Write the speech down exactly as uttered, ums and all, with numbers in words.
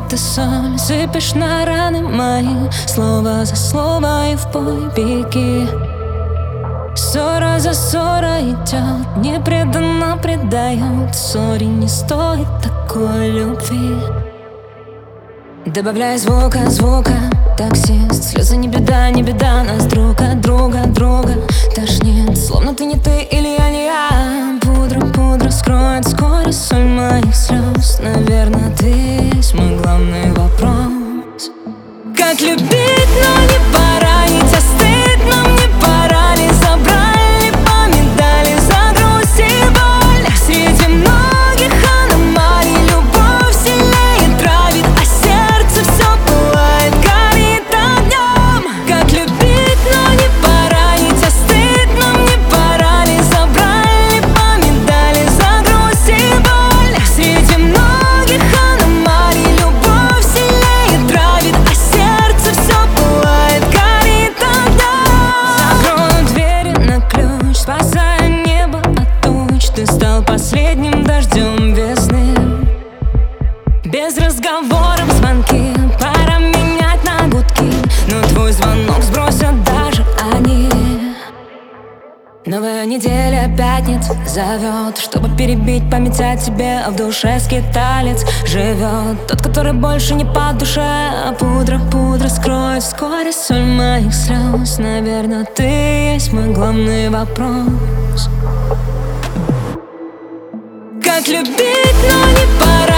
ты соль сыпешь на раны мои, слово за слово и в бой беги. Ссора за ссорой идет, не преданно предает. Ссоре не стоит такой любви. Добавляй звука, звука, таксист. Слезы не беда, не беда, нас друг от друга, друга тошнит. Словно ты не ты или я не я. Пудра, пудра скроет вскоре соль моих слез. Наверное, ты есть мой главный вопрос. Как любить, но не поранить, а стыдно мне пора ли? Забрали по медали за грусть и боль. Среди многих аномалий любовь сильнее травит, а сердце все пылает, горит огнем. Как любить, но не поранить, а стыдно мне пора ли? Забрали по медали за грусть и боль. Среди многих аномалий любовь сильнее травит, а сердце все пылает, горит огнем. Закрою двери на ключ, спасая небо от туч. Ты стал последним дождем весны. Без разговоров звонки, пора менять на гудки. Но твой звонок сбросят даже они. Новая неделя, пятница зовет, чтобы перебить память о тебе. А в душе скиталец живет, тот, который больше не по душе. А пудра, пудра скроет вскоре соль моих слез. Наверное, ты есть мой главный вопрос. Как любить, но не пора.